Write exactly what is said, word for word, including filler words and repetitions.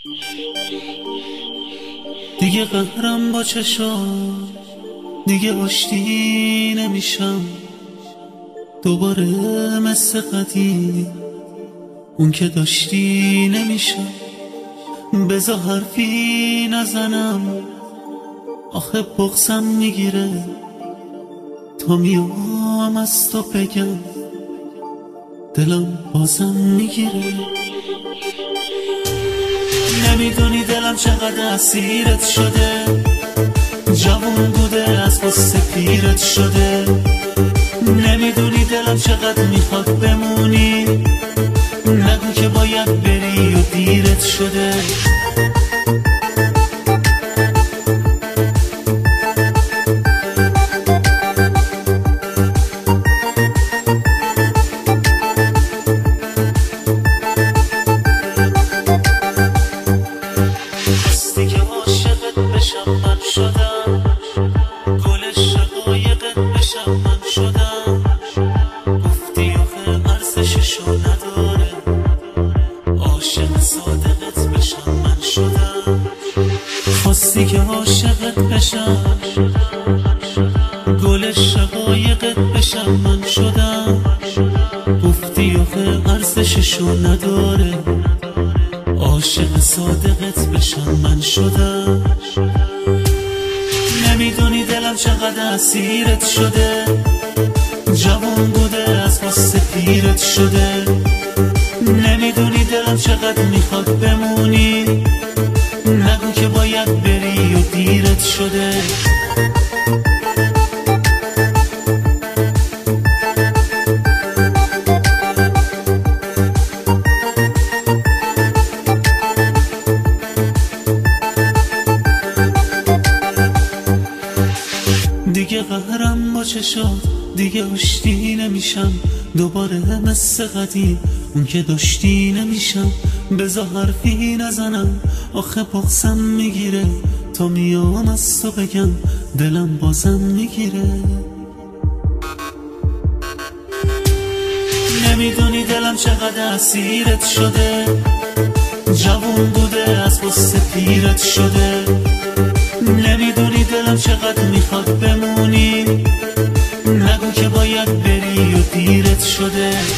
دیگه قهرم با چشام، دیگه آشتی نمیشم دوباره مثل قدیم، اون که داشتی نمیشم. بذار حرفی نزنم آخه بغضم میگیره تا میام از تو بگم دلم بازم میگیره. نمیدونی دلم چقدر اسیرت شده، جوون بوده از قصه پیرت شده. نمیدونی دلم چقدر میخواد بمونی، نگو که باید بری و دیرت شده. هستی که عاشقت بشم من شدم، گل شقایقت بشم من شدم. گفتی آخه ارزششو نداره، عاشق صادقت بشم من شدم. خواستی که عاشقت بشم، گل شقایقت بشم من شدم. گفتی آخه ارزششو نداره، عاشق صادقت بشم من شدم. نمیدونی دلم چقدر اسیرت شده، جوان بوده از قصه پیرت شده. نمیدونی دلم چقدر میخواد بمونی، نگو که باید بری و دیرت شده. دیگه قهرم با چشات، دیگه آشتی نمیشم دوباره مثل قدیم، اون که داشتی نمیشم. بذار حرفی نزنم آخه بغضم میگیره تا میام از تو بگم دلم بازم میگیره. نمیدونی دلم چقدر اسیرت شده، جوون بوده از قصه پیرت شده. نمیدونی دلم چقدر میخواد بمونی، نگو که باید بری و دیرت شده.